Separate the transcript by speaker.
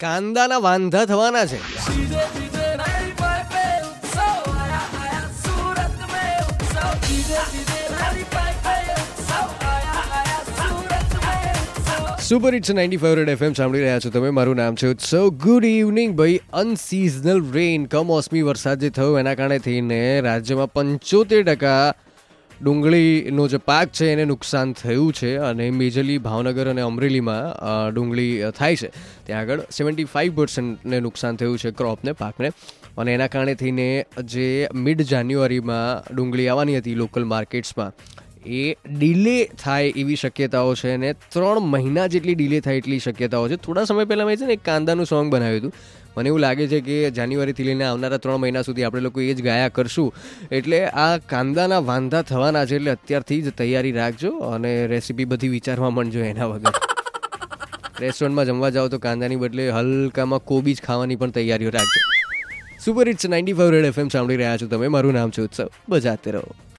Speaker 1: કાંદાના વાંધા થવાના છે. સુપર હિટ્સ 95 FM સાંભળી રહ્યા છો તમે. મારું નામ છે ઉત્સવ. ગુડ ઇવનિંગ ભાઈ. અનસીઝનલ રેઇન કમોસમી વરસાદ જે થયો એના કારણે થઈને રાજ્યમાં 75% ડુંગળીનો જે પાક છે એને નુકસાન થયું છે. અને મેજરલી ભાવનગર અને અમરેલીમાં ડુંગળી થાય છે ત્યાં આગળ 75% નુકસાન થયું છે ક્રોપને, પાકને. અને એના કારણે થઈને જે મિડ જાન્યુઆરીમાં ડુંગળી આવવાની હતી લોકલ માર્કેટ્સમાં એ ડિલે થાય એવી શક્યતાઓ છે. અને 3 મહિના જેટલી ડિલે થાય એટલી શક્યતાઓ છે. થોડા સમય પહેલાં મેં છે ને એક કાંદાનું સોંગ બનાવ્યું હતું. મને એવું લાગે છે કે જાન્યુઆરીથી લઈને આવનારા 3 મહિના સુધી આપણે લોકો એ જ ગાયા કરશું. એટલે આ કાંદાના વાંધા થવાના છે, એટલે અત્યારથી જ તૈયારી રાખજો. અને રેસીપી બધી વિચારવા માંડજો એના વગર. રેસ્ટોરન્ટમાં જમવા જાઓ તો કાંદાની બદલે હલકામાં કોબી જ ખાવાની પણ તૈયારીઓ રાખજો. સુપર હિટ્સ 95 FM સાંભળી રહ્યા છો તમે. મારું નામ છે ઉત્સવ. બજાતે રહો.